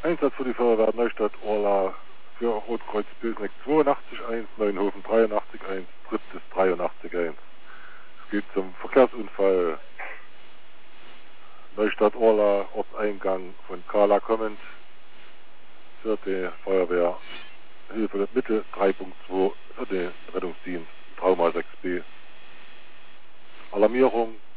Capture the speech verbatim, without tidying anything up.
Einsatz für die Feuerwehr Neustadt Orla für Rotkreuz Bösneck zweiundachtzig eins, Neuenhofen dreiundachtzig eins, Triptis dreiundachtzig eins. Es geht zum Verkehrsunfall Neustadt Orla, Ortseingang von Kala kommend. Für die Feuerwehr Hilfe Mittel drei Punkt zwei für den Rettungsdienst Trauma sechs b. Alarmierung